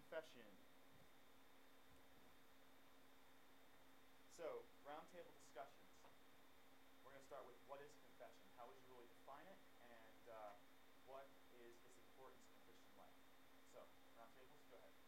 confession. So, roundtable discussions. We're going to start with what is confession? How would you really define it? And what is its importance in the Christian life? So, roundtables, go ahead.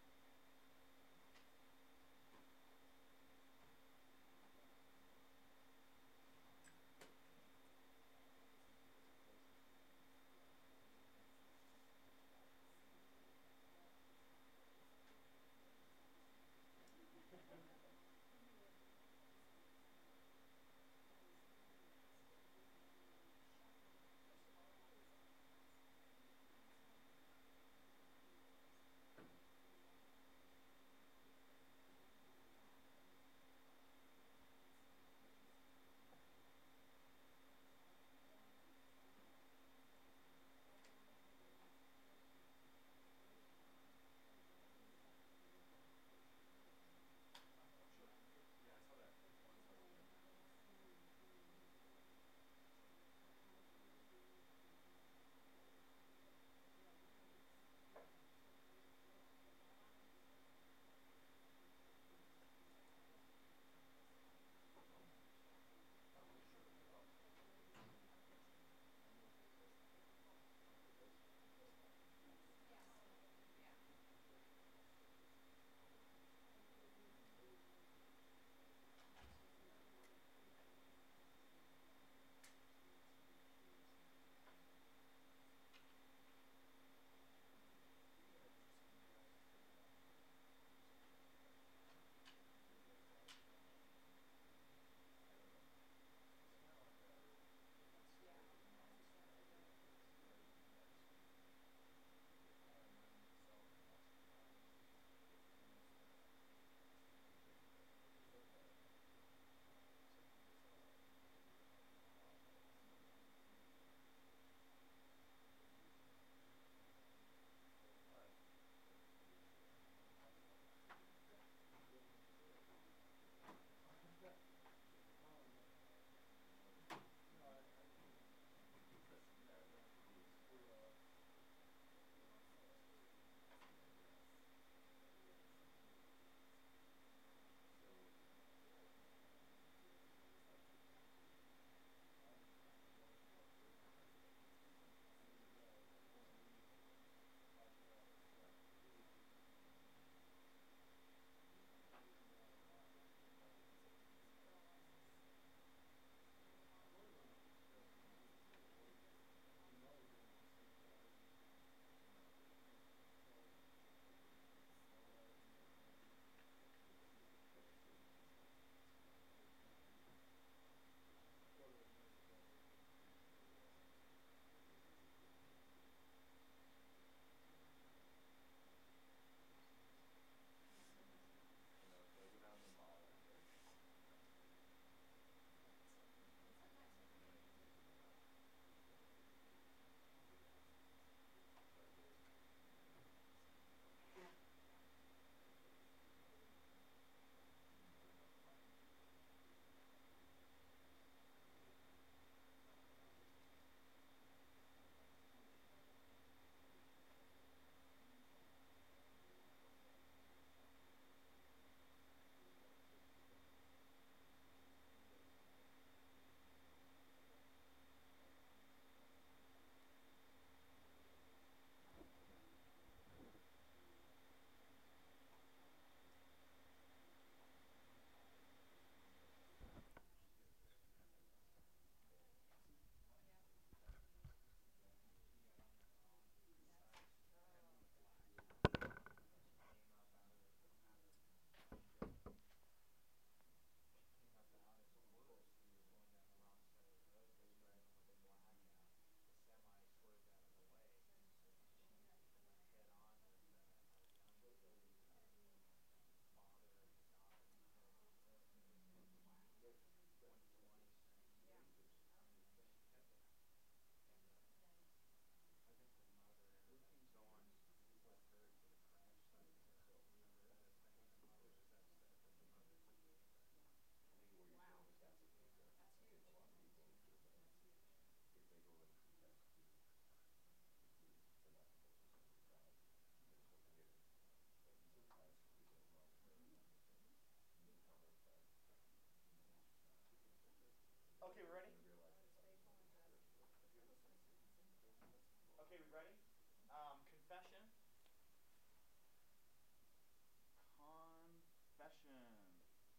confession.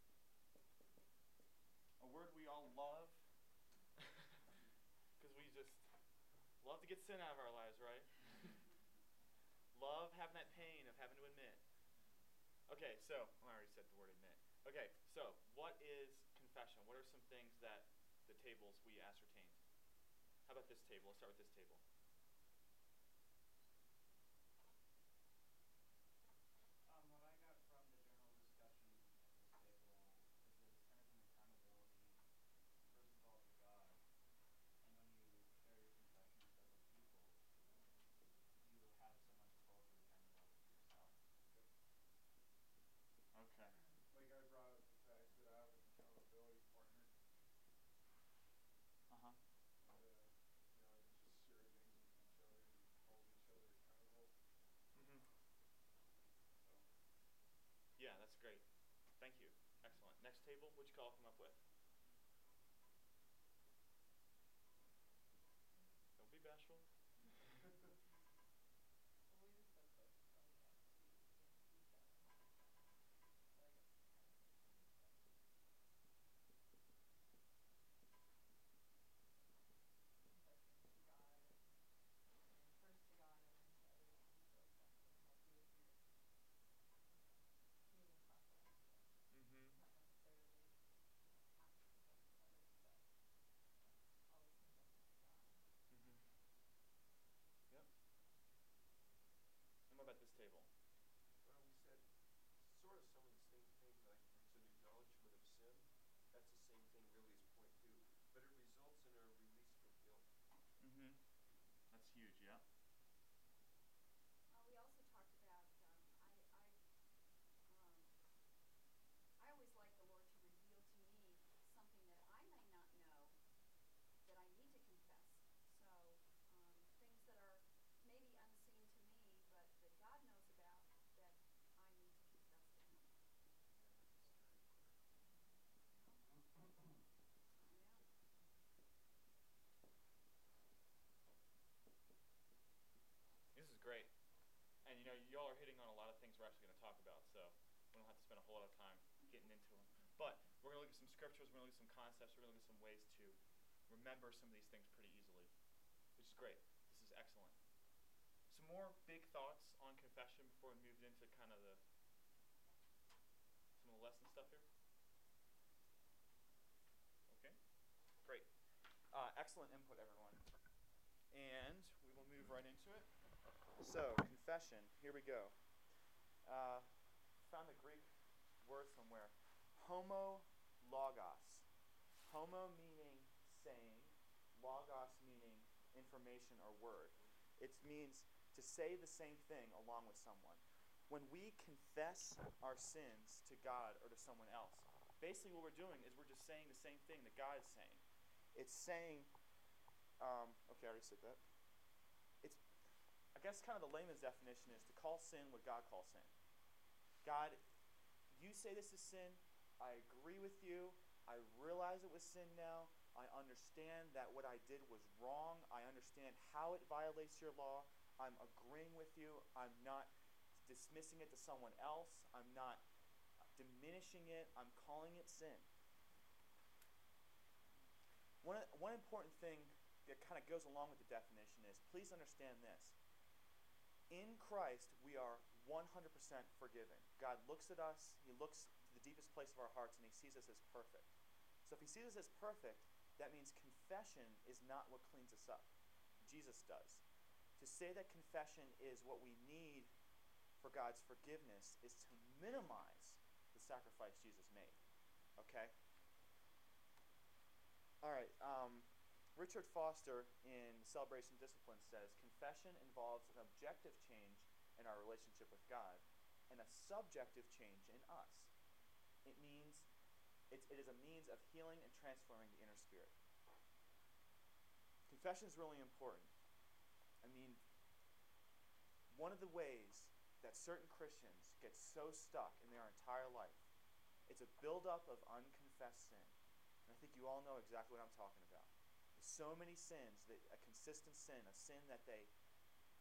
A word we all love. Because we just love to get sin out of our lives, right? Love having that pain of having to admit. Okay, so, I already said the word admit. Okay, so, what is confession? What are some things that the tables we ascertained? How about this table? Let's start with this table. What I got from the general discussion of this table is that it's kind of an accountability, first of all, to God. And when you share your confession with other people, you have someone to hold you accountable to yourself. Okay. Like I brought up the fact that I have an accountability partner. Uh-huh. And, we just share things with each other and hold each other accountable. Mm-hmm. So. Yeah, that's great. Thank you. Excellent. Next table, which you all come up with? Don't be bashful. Well, we just said that we have to be in each other. So I guess it's kind of the same stuff. Confessing to God and first to God and then to other people if that's going to help you with your healing process. But Mm-hmm. not necessarily have to confess to others, but always confessing to God. Mm-hmm. Yep. And what about this table? Well, we said sort of some of the same things, like it's an acknowledgement of sin. That's the same thing really as point 2. But it results in a release from guilt. Mm-hmm. That's huge, yeah. We also talked about, I always like the Lord to reveal to me something that I may not know that I need to confess. So things that are maybe unseen to me, but that God knows about, that I need to confess to Him. Yeah. This is great. And y'all are hitting on a lot of things we're actually going to talk about, so we don't have to spend a whole lot of time getting into them. But we're going to look at some scriptures, we're going to look at some concepts, we're going to look at some ways to remember some of these things pretty easily, which is great. This is excellent. Some more big thoughts on confession before we move into kind of some of the lesson stuff here? Okay, great. Excellent input, everyone. And we will move right into it. So, confession, here we go. Found a Greek word somewhere. Homo logos. Homo meaning saying, logos meaning information or word. It means to say the same thing along with someone. When we confess our sins to God or to someone else, basically what we're doing is we're just saying the same thing that God is saying. It's saying, okay, I already said that. I guess kind of the layman's definition is to call sin what God calls sin. God, you say this is sin. I agree with you. I realize it was sin now. I understand that what I did was wrong. I understand how it violates your law. I'm agreeing with you. I'm not dismissing it to someone else. I'm not diminishing it. I'm calling it sin. One important thing that kind of goes along with the definition is, please understand this. In Christ, we are 100% forgiven. God looks at us, He looks to the deepest place of our hearts, and He sees us as perfect. So if He sees us as perfect, that means confession is not what cleans us up. Jesus does. To say that confession is what we need for God's forgiveness is to minimize the sacrifice Jesus made. Okay? All right. Richard Foster in Celebration Discipline says, confession involves an objective change in our relationship with God and a subjective change in us. It means it is a means of healing and transforming the inner spirit. Confession is really important. I mean, one of the ways that certain Christians get so stuck in their entire life, it's a buildup of unconfessed sin. And I think you all know exactly what I'm talking about. There's so many sins, that a consistent sin, a sin that they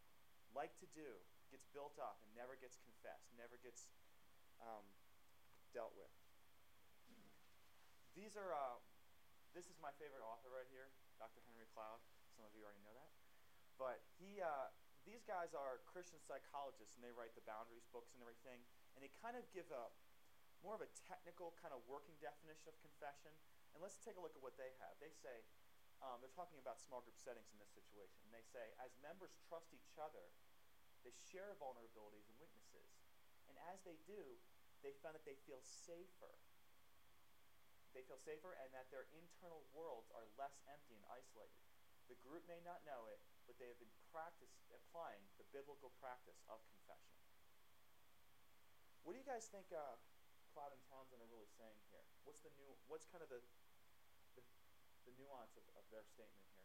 like to do, gets built up and never gets confessed, never gets dealt with. These are, this is my favorite author right here, Dr. Henry Cloud. Some of you already know that. But these guys are Christian psychologists, and they write the Boundaries books and everything. And they kind of give more of a technical kind of working definition of confession. And let's take a look at what they have. They say, they're talking about small group settings in this situation. And they say, as members trust each other, they share vulnerabilities and weaknesses. And as they do, they find that they feel safer. They feel safer, and that their internal worlds are less empty and isolated. The group may not know it, but they have been applying the biblical practice of confession. What do you guys think Cloud and Townsend are really saying here? What's kind of the nuance of their statement here?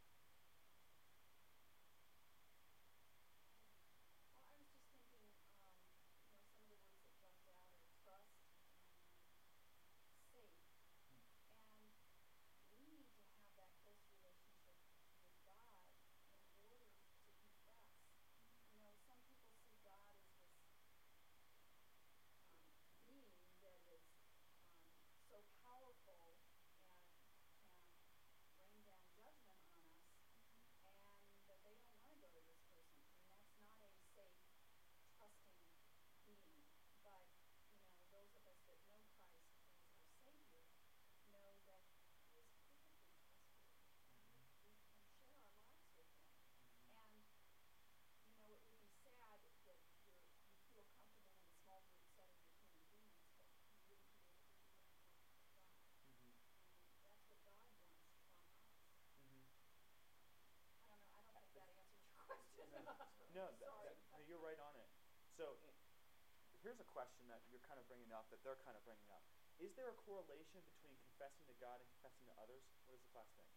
Well, I was just thinking, some of the words that jumped out are trust and safe. And we need to have that close relationship with God in order to confess. Some people see God as this being that is so powerful and can rain down judgment on us, and that they don't want to go to this person. That's not a safe, trusting being. But, those of us that know Christ as our Savior know that He is perfectly trustworthy, and we can share our lives with Him. And, it would be sad that you feel comfortable in a small group setting with human beings, but you wouldn't be able to do that with God. Mm-hmm. And that's what God wants from us. Mm-hmm. I don't know. I don't think that answers your question. No, Sorry. no, you're right on it. So here's a question that you're kind of bringing up, that they're kind of bringing up. Is there a correlation between confessing to God and confessing to others? What does the class think?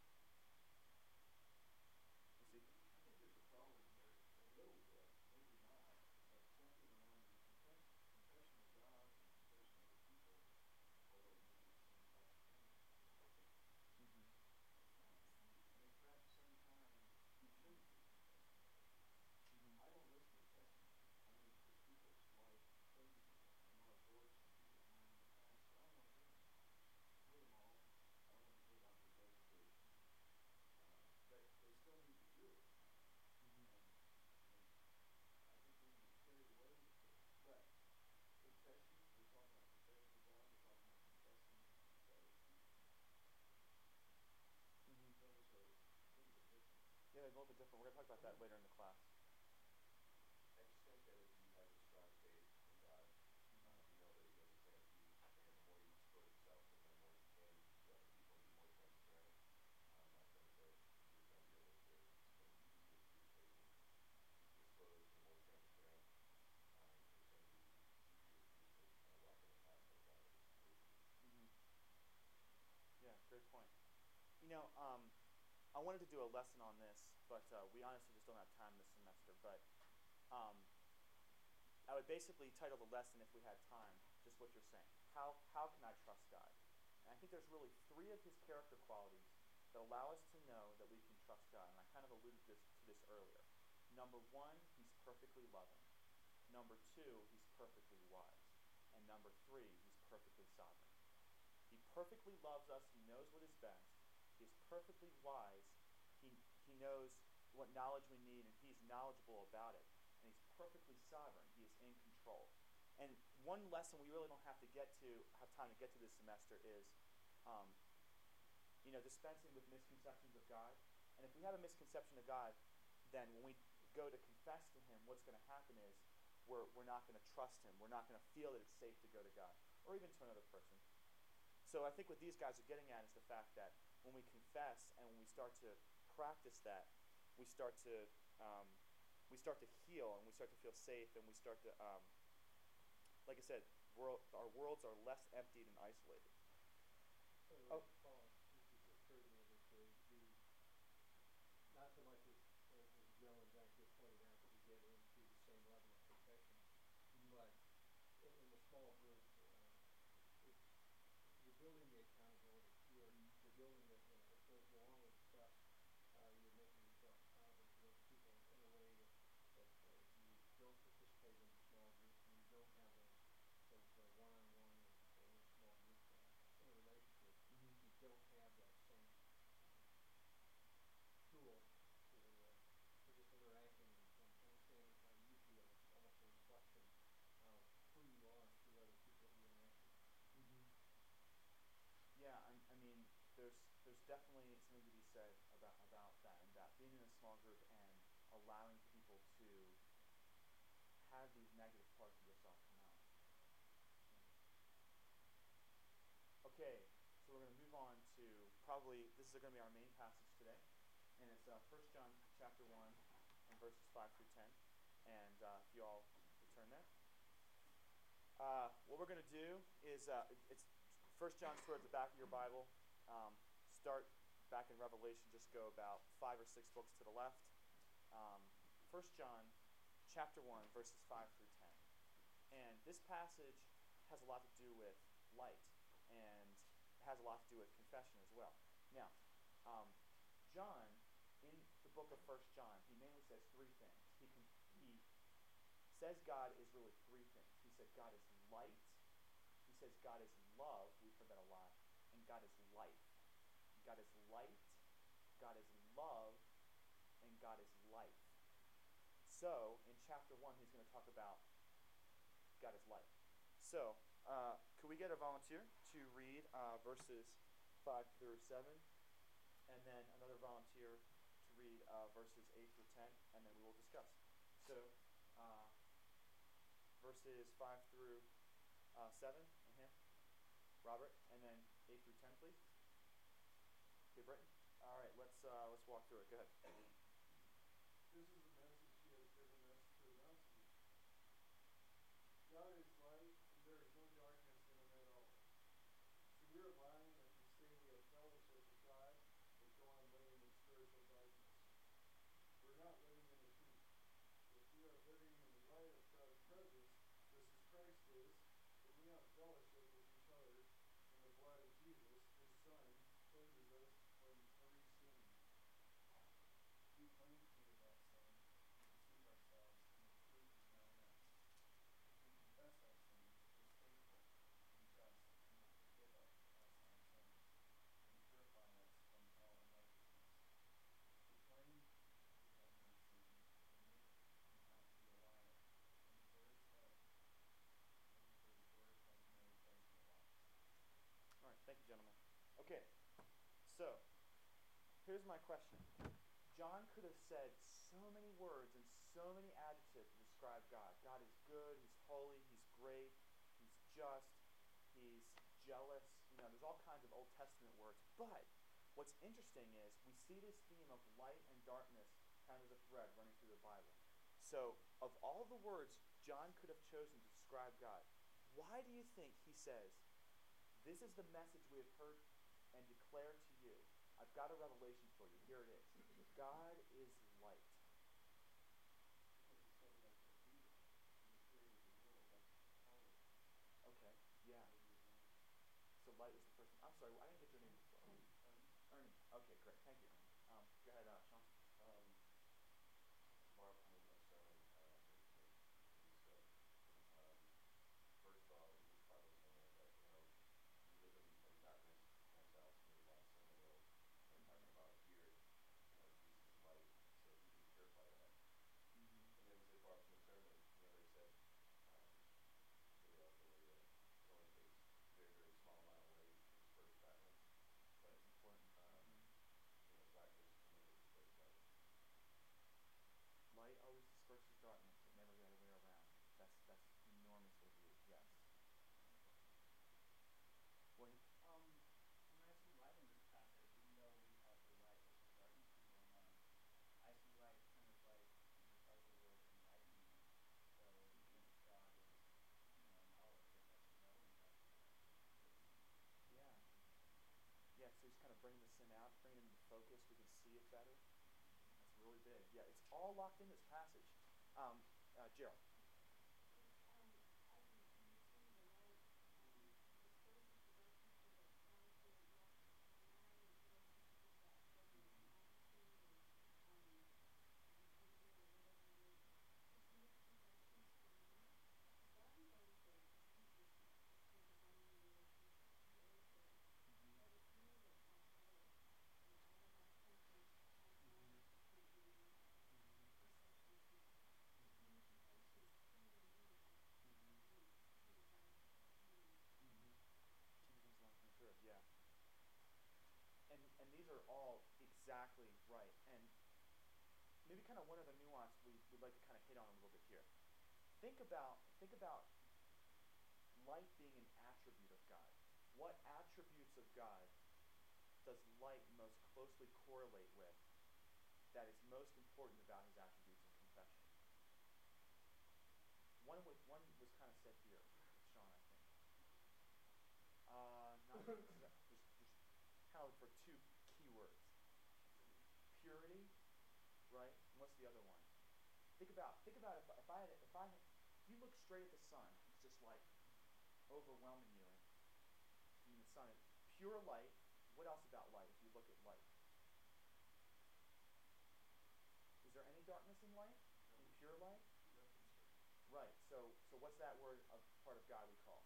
I think there's a problem there, a little bit, maybe not, but something around the confession of God and confession of other people, although maybe the same type of thing, are different. Mm-hmm. And in fact, sometimes you shouldn't be confessing to other people. Mm-hmm. I don't listen to testimonies. I mean, because people's life changes in them. I know I've bored some people of mine in the past, but I don't want to hear them all. I've heard them all. I don't want to hear about their degradation. But they still need to hear it. Mm-hmm. And I think we can get carried away with it. But confession, we're talking about confession to God, we're talking about confessing to other people. Mm-hmm. Those are a little bit different. Yeah, they're a little bit different. We're going to talk about that later in the class. I just think that if you have a strong faith in God, you know that He doesn't tempt you, and the more you expose yourself to Him, the more you can to other people and be more transparent. I think that you're going to be able to. It's going to be easier for your faith to disclose, the more transparent. It's going to be easier for you to kind of walk in the path that God has created you. Mm-hmm. Yeah, great point. I wanted to do a lesson on this, but we honestly just don't have time this semester. But I would basically title the lesson, if we had time, just what you're saying. How can I trust God? And I think there's really 3 of His character qualities that allow us to know that we can trust God. And I kind of alluded to this earlier. Number 1, He's perfectly loving. Number 2, He's perfectly wise. And number 3, He's perfectly sovereign. He perfectly loves us. He knows what is best. He is perfectly wise. He knows what knowledge we need, and He's knowledgeable about it. And He's perfectly sovereign. He is in control. And one lesson we really don't have time to get to this semester is, dispensing with misconceptions of God. And if we have a misconception of God, then when we go to confess to Him, what's going to happen is we're not going to trust Him. We're not going to feel that it's safe to go to God, or even to another person. So I think what these guys are getting at is the fact that when we confess and when we start to practice that, we start to heal, and we start to feel safe, and we start to, like I said, our worlds are less emptied and isolated. Paul, it just occurred to me that not so much as the gentleman back here pointed out that we get into the same level of confession, but in the small group, you're building the accountability. You're building it, it goes along with trust. You're making yourself accountable to those people in a way that you don't participate in the small groups, and you don't have those one-on-one or definitely something to be said about that, and that being in a small group and allowing people to have these negative parts of yourself come out. Okay, so we're going to move on to probably, this is going to be our main passage today, and it's 1 John chapter 1 and verses 5 through 10, and if you all would turn there. What we're going to do is, it's 1 John's towards the back of your Bible. Start back in Revelation, just go about 5 or 6 books to the left. 1 John chapter 1, verses 5 through 10. And this passage has a lot to do with light, and has a lot to do with confession as well. Now, John, in the book of 1 John, he mainly says 3 things. He says God is really 3 things. He said God is light, he says God is love, we've heard that a lot, and God is life. God is light, God is love, and God is life. So, in chapter 1, he's going to talk about God is life. So, could we get a volunteer to read verses 5 through 7, and then another volunteer to read verses 8 through 10, and then we will discuss. So, verses 5 through 7, and him, Robert, and then 8 through 10, please. Okay, Britton. All right, let's walk through it. Go ahead. This is the message he has given us to announce to you. God is light, and there is no darkness in him at all. So we are lying if we say we have fellowship with God, but go on living in spiritual darkness. We're not living in the truth. If we are living in the light of God's presence, just as Christ is, then we have fellowship with each other, and the blood of Jesus, his Son, cleanses us from every sin. If we claim to be without sin, we deceive ourselves, and the truth is not in us. If we confess our sins, he is faithful and just and will forgive us our sins and purify us from all unrighteousness. If we claim we have not sinned, we make him out to be a liar, and his word has no place in our lives. All right, thank you, gentlemen. Okay, so here's my question. John could have said so many words and so many adjectives to describe God. God is good, he's holy, he's great, he's just, he's jealous. You know, there's all kinds of Old Testament words. But what's interesting is we see this theme of light and darkness kind of as a thread running through the Bible. So, of all the words John could have chosen to describe God, why do you think he says, this is the message we have heard and declared to you. I've got a revelation for you. Here it is. God is light. Because he said like the creator, when he created the world, that's power. Okay, yeah. So light was the first one. I'm sorry, I didn't get your name before. Ernie. Okay, great. Thank you, Ernie. Go ahead, Sean. Tomorrow coming to my sermon, he said, first of all, he was probably saying that, we live in darkness, points out to me a lot of sin in the world. And then talking about here, Jesus is light, so he can purify that. Mm-hmm. And then he said, far from the sermon, they said, really like the way that it only takes a very, very small amount of light to disperse darkness. But That's important. Darkness can never disperse light. Light always disperses darkness, but never the other way around. That's enormously huge, yes. William? When I see light in this passage, even though we have the light versus darkness thing going on, I see light kind of like in the puzzle word enlightenment. So since God is, knowledge, I guess knowing that's enlightenment. Yeah. Yeah, so he's kind of bringing the sin out, bringing it into focus. We can see it better. That's really big. Yeah, it's all locked in this passage. Gerald? As you see, the light disperses the darkness, but that sounds good. You also, my notion is that whether it's magnitude or behavior or whatever it is, just makes the darkness go away. Because God is always there. He's consistent. His divine relationship, He's always there. Mm-hmm. But it's me that has to look. I don't have senses, I have knowledge, I can't read my perception can't. It's me who has to maybe kind of one other nuance we'd like to kind of hit on a little bit here. Think about light being an attribute of God. What attributes of God does light most closely correlate with that is most important about his attributes in confession? One was kind of said here with Sean, I think. Not just kind of look for two keywords. Purity, right? And what's the other one? Think about if you look straight at the sun, it's just like overwhelming you. And the sun is pure light. What else about light? If you look at light, is there any darkness in light? In pure light? Right. So what's that word of part of God we call?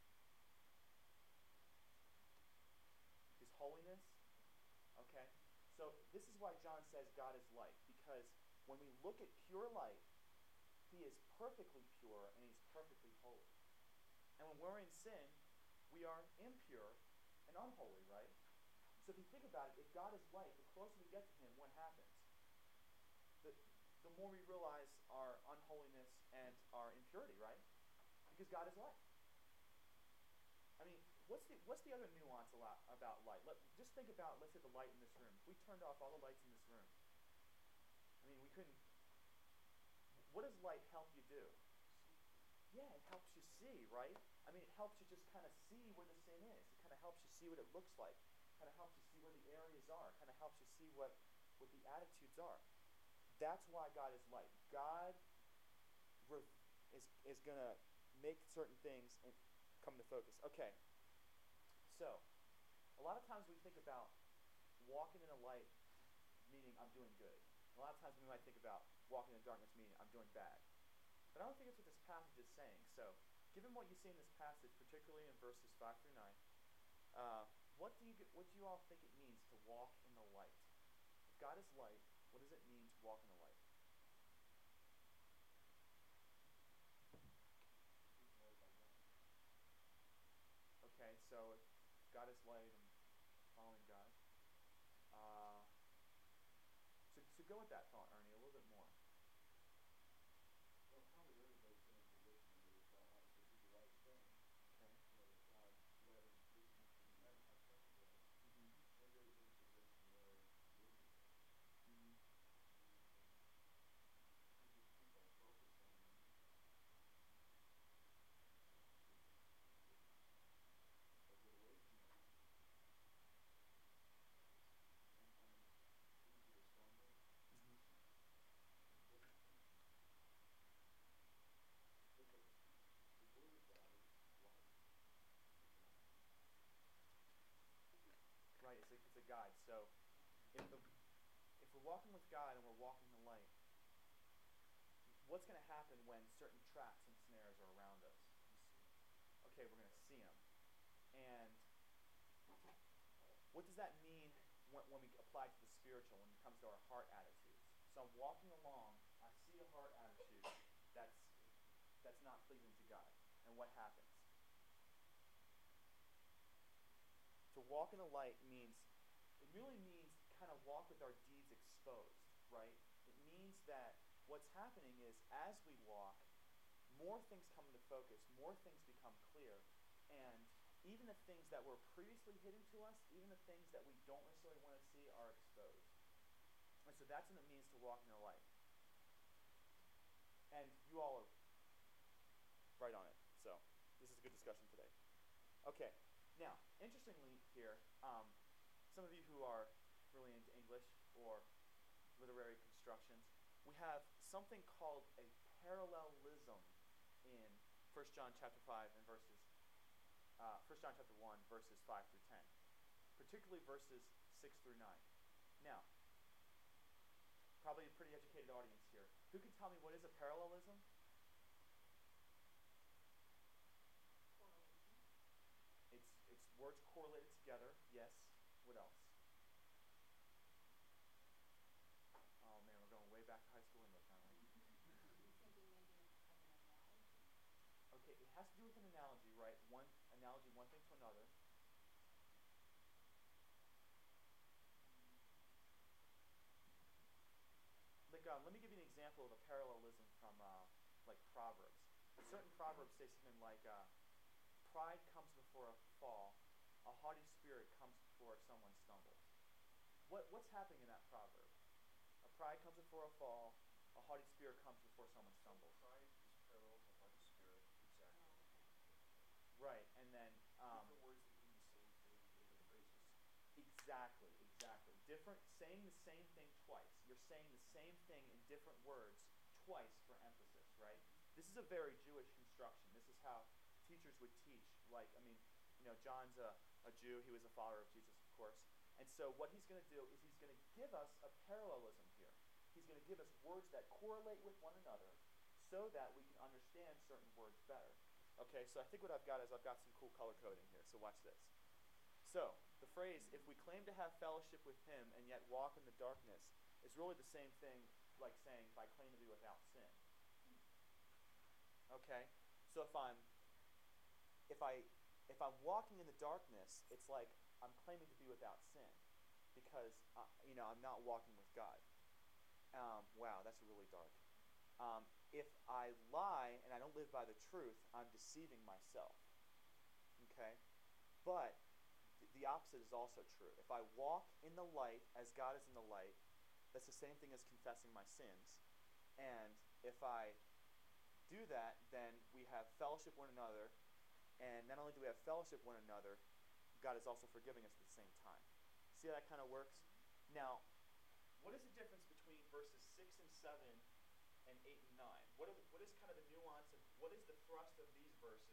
His holiness. Okay. So this is why John says God is light, because when we look at pure light, he is perfectly pure and he's perfectly holy. And when we're in sin, we are impure and unholy, right? So if you think about it, if God is light, the closer we get to him, what happens? The more we realize our unholiness and our impurity, right? Because God is light. I mean, what's the other nuance about light? Just think about, let's say, the light in this room. If we turned off all the lights in this room, I mean, we couldn't. What does light help you do? Yeah, it helps you see, right? I mean, it helps you just kind of see where the sin is. It kind of helps you see what it looks like. It kind of helps you see where the areas are. It kind of helps you see what the attitudes are. That's why God is light. God is going to make certain things and come to focus. Okay, so a lot of times we think about walking in the light meaning I'm doing good. A lot of times we might think about walking in darkness meaning I'm doing bad. But I don't think it's what this passage is saying. So, given what you see in this passage, particularly in verses 5 through 9, what do you all think it means to walk in the light? If God is light, what does it mean to walk in the light? Okay, so if God is light, I'm following God. So go with that thought, Ernie, a little bit more. Well, probably everybody's in a position where they felt like they did the right thing. Okay. You know, that God led them to do something in that certain way. Mm-hmm. Everybody's in a position where they didn't do that. Mm-hmm. And we just keep our focus on or get away from that. Sometimes it's easy to stumble Mm-hmm. in different things. But the Word of God is light. It's a guide. Right, it's a guide. So if we're walking with God and we're walking in the light, what's going to happen when certain traps and snares are around us? Okay, we're going to see them. And what does that mean when we apply to the spiritual, when it comes to our heart attitudes? So I'm walking along, I see a heart attitude that's not pleasing to God. And what happens? To walk in the light really means kind of walk with our deeds exposed, right? It means that what's happening is as we walk, more things come into focus, more things become clear, and even the things that were previously hidden to us, even the things that we don't necessarily want to see are exposed. And so that's what it means to walk in the light. And you all are right on it. So this is a good discussion today. Okay. Now, interestingly here, some of you who are really into English or literary constructions, we have something called a parallelism in 1 John chapter 5 and 1 John chapter 1, verses 5 through 10, particularly verses 6 through 9. Now, probably a pretty educated audience here. Who can tell me what is a parallelism? Correlation. It's words correlated together. Yes. What else? Oh man, we're going way back to high school English, aren't we? I'm thinking maybe of an analogy. Okay, it has to do with an analogy, right? One thing to another. Like example of a parallelism from like Proverbs. Certain Proverbs say something like, pride comes before a fall, a haughty spirit comes before someone stumbles. What's happening in that proverb? A pride comes before a fall, a haughty spirit comes before someone So stumbles. pride is parallel to haughty spirit, exactly. Oh, okay. Right, and then Different words that mean the same thing in different phrases. exactly. Different, saying the same thing twice. You're saying the same thing in different words twice for emphasis, right? This is a very Jewish construction. This is how teachers would teach. Like, I mean, John's a Jew. He was a follower of Jesus, of course. And so what he's going to do is he's going to give us a parallelism here. He's going to give us words that correlate with one another so that we can understand certain words better. Okay, so I think what I've got is I've got some cool color coding here. So watch this. So, the phrase, if we claim to have fellowship with him and yet walk in the darkness, is really the same thing like saying, if I claim to be without sin. Okay? So if I'm walking in the darkness, it's like I'm claiming to be without sin because I'm not walking with God. Wow, that's really dark. If I lie and I don't live by the truth, I'm deceiving myself. Okay? But the opposite is also true. If I walk in the light as God is in the light, that's the same thing as confessing my sins. And if I do that, then we have fellowship with one another. And not only do we have fellowship with one another, God is also forgiving us at the same time. See how that kind of works? Now, what is the difference between verses 6 and 7 and 8 and 9? What is kind of the nuance of what is the thrust of these verses